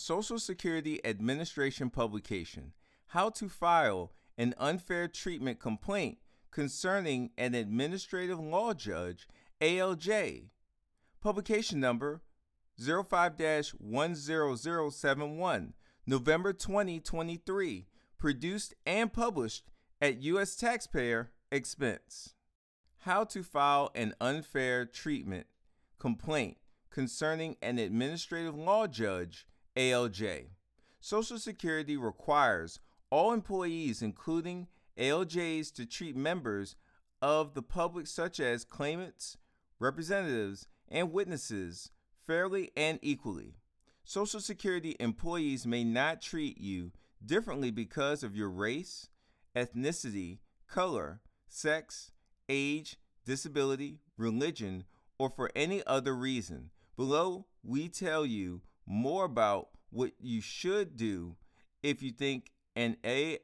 Social Security Administration publication, How to File an Unfair Treatment Complaint Concerning an Administrative Law Judge, ALJ. Publication number 05-10071, November 2023, produced and published at U.S. taxpayer expense. How to file an unfair treatment complaint concerning an administrative law judge, ALJ. Social Security requires all employees, including ALJs, to treat members of the public, such as claimants, representatives, and witnesses, fairly and equally. Social Security employees may not treat you differently because of your race, ethnicity, color, sex, age, disability, religion, or for any other reason. Below, we tell you more about what you should do if you think an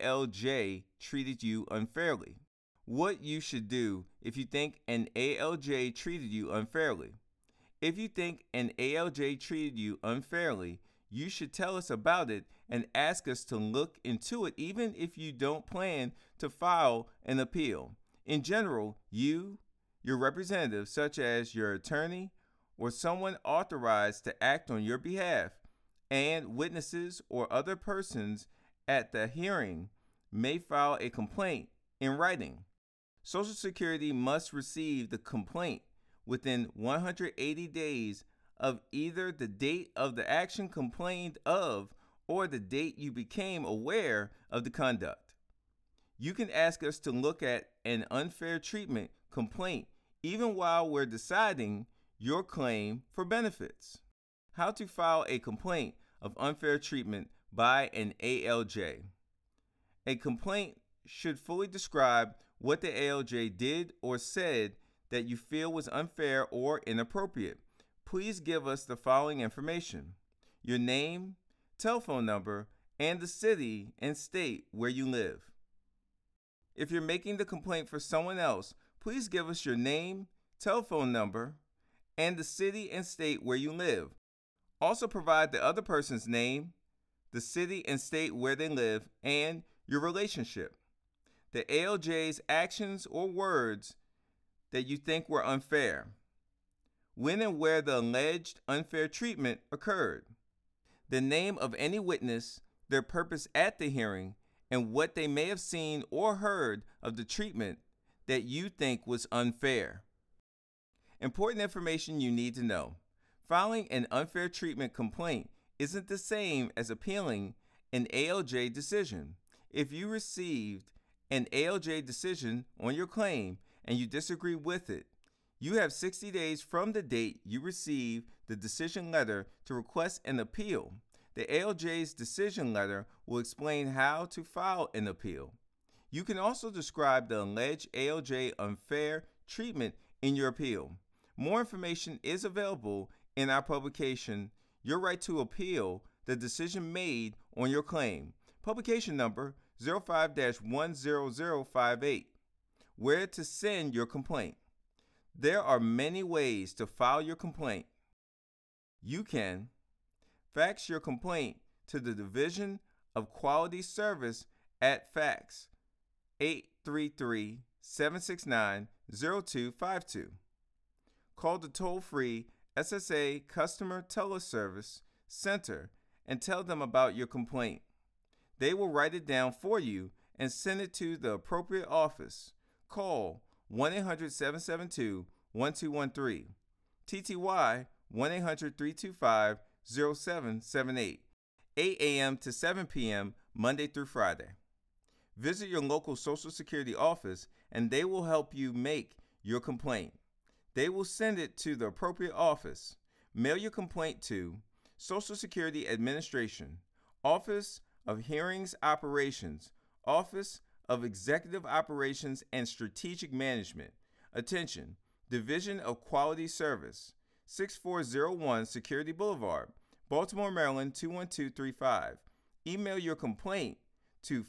ALJ treated you unfairly. What you should do if you think an ALJ treated you unfairly. If you think an ALJ treated you unfairly, you should tell us about it and ask us to look into it, even if you don't plan to file an appeal. In general, you, your representative, such as your attorney or someone authorized to act on your behalf, and witnesses or other persons at the hearing may file a complaint in writing. Social Security must receive the complaint within 180 days of either the date of the action complained of or the date you became aware of the conduct. You can ask us to look at an unfair treatment complaint even while we're deciding your claim for benefits. How to file a complaint of unfair treatment by an ALJ. A complaint should fully describe what the ALJ did or said that you feel was unfair or inappropriate. Please give us the following information: your name, telephone number, and the city and state where you live. If you're making the complaint for someone else, please give us your name, telephone number, and the city and state where you live. Also provide the other person's name, the city and state where they live, and your relationship. The ALJ's actions or words that you think were unfair. When and where the alleged unfair treatment occurred. The name of any witness, their purpose at the hearing, and what they may have seen or heard of the treatment that you think was unfair. Important information you need to know. Filing an unfair treatment complaint isn't the same as appealing an ALJ decision. If you received an ALJ decision on your claim and you disagree with it, you have 60 days from the date you receive the decision letter to request an appeal. The ALJ's decision letter will explain how to file an appeal. You can also describe the alleged ALJ unfair treatment in your appeal. More information is available in our publication, Your Right to Appeal the Decision Made on Your Claim, publication number 05-10058, where to send your complaint. There are many ways to file your complaint. You can fax your complaint to the Division of Quality Service at fax 833-769-0252. Call the toll-free SSA Customer Teleservice Center and tell them about your complaint. They will write it down for you and send it to the appropriate office. Call 1-800-772-1213, TTY 1-800-325-0778, 8 a.m. to 7 p.m. Monday through Friday. Visit your local Social Security office and they will help you make your complaint. They will send it to the appropriate office. Mail your complaint to Social Security Administration, Office of Hearings Operations, Office of Executive Operations and Strategic Management. Attention, Division of Quality Service, 6401 Security Boulevard, Baltimore, Maryland 21235. Email your complaint to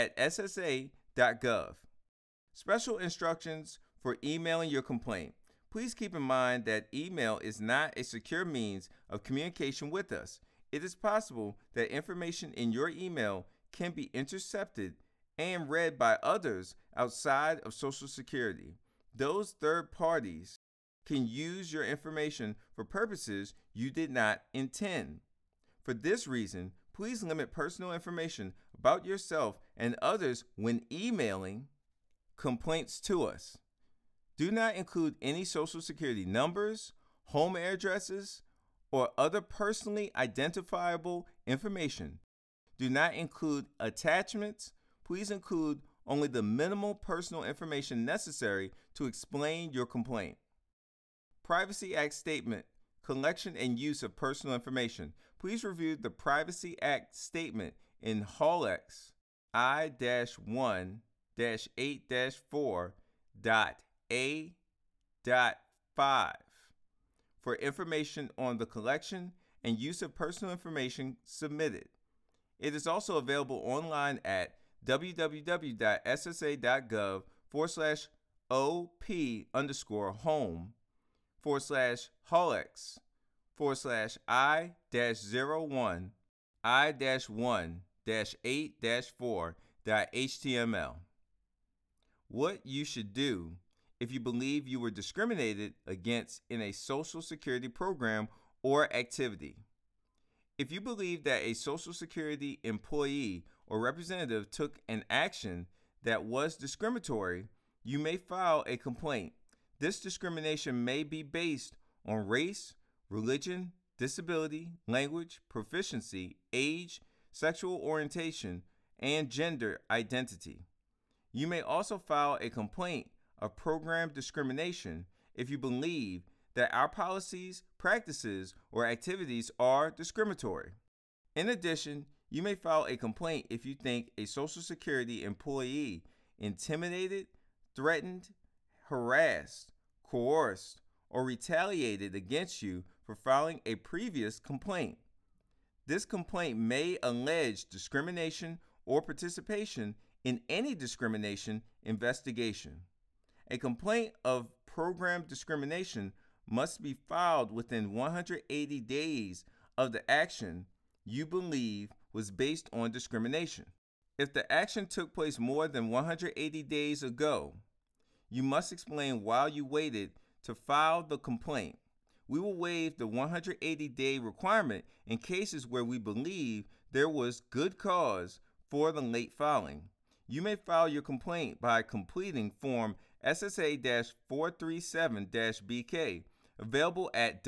fair.alj.hearings@ssa.gov. Special instructions for emailing your complaint. Please keep in mind that email is not a secure means of communication with us. It is possible that information in your email can be intercepted and read by others outside of Social Security. Those third parties can use your information for purposes you did not intend. For this reason, please limit personal information about yourself and others when emailing complaints to us. Do not include any Social Security numbers, home addresses, or other personally identifiable information. Do not include attachments. Please include only the minimal personal information necessary to explain your complaint. Privacy Act Statement, Collection and Use of Personal Information. Please review the Privacy Act Statement in HALEX I-1-8-4.A.5 for information on the collection and use of personal information submitted. It is also available online at www.ssa.gov/OP_I-1-8-4.HTML. What you should do if you believe you were discriminated against in a Social Security program or activity. If you believe that a Social Security employee or representative took an action that was discriminatory, you may file a complaint. This discrimination may be based on race, religion, disability, language, proficiency, age, sexual orientation, and gender identity. You may also file a complaint of program discrimination if you believe that our policies, practices, or activities are discriminatory. In addition, you may file a complaint if you think a Social Security employee intimidated, threatened, harassed, coerced, or retaliated against you for filing a previous complaint. This complaint may allege discrimination or participation in any discrimination investigation. A complaint of program discrimination must be filed within 180 days of the action you believe was based on discrimination. If the action took place more than 180 days ago, you must explain why you waited to file the complaint. We will waive the 180-day requirement in cases where we believe there was good cause for the late filing. You may file your complaint by completing Form SSA-437-BK, available at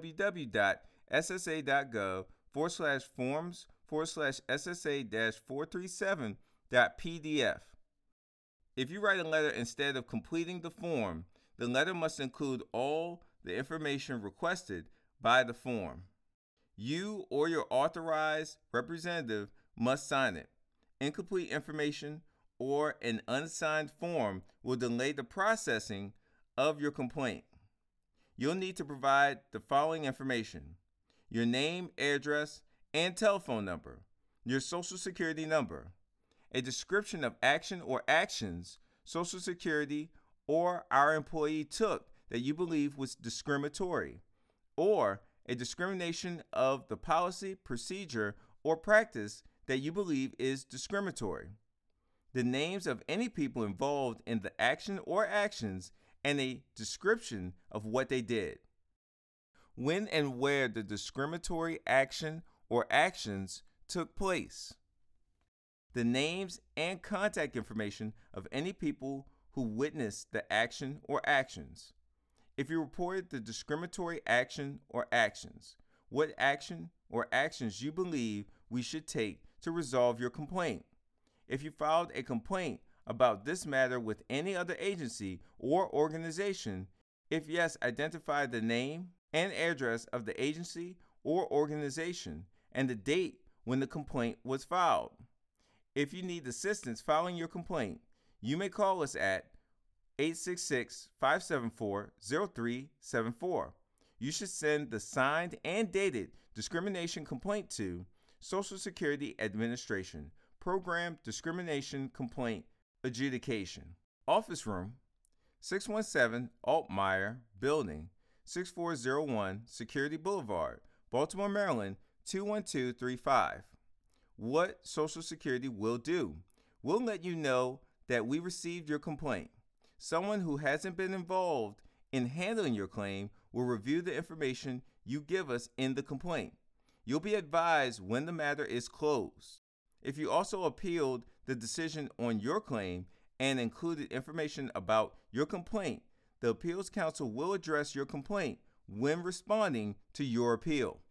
www.ssa.gov/forms/SSA-437.pdf. If you write a letter instead of completing the form, the letter must include all the information requested by the form. You or your authorized representative must sign it. Incomplete information or an unsigned form will delay the processing of your complaint. You'll need to provide the following information: your name, address, and telephone number, your Social Security number, a description of action or actions Social Security or our employee took that you believe was discriminatory, or a discrimination of the policy, procedure, or practice that you believe is discriminatory, the names of any people involved in the action or actions, and a description of what they did. When and where the discriminatory action or actions took place. The names and contact information of any people who witnessed the action or actions. If you reported the discriminatory action or actions, what action or actions you believe we should take to resolve your complaint. If you filed a complaint about this matter with any other agency or organization, if yes, identify the name and address of the agency or organization and the date when the complaint was filed. If you need assistance filing your complaint, you may call us at 866-574-0374. You should send the signed and dated discrimination complaint to Social Security Administration, Program Discrimination Complaint Adjudication, Office Room 617 Altmeyer Building, 6401 Security Boulevard, Baltimore, Maryland, 21235. What Social Security will do: we'll let you know that we received your complaint. Someone who hasn't been involved in handling your claim will review the information you give us in the complaint. You'll be advised when the matter is closed. If you also appealed the decision on your claim and included information about your complaint, the Appeals Council will address your complaint when responding to your appeal.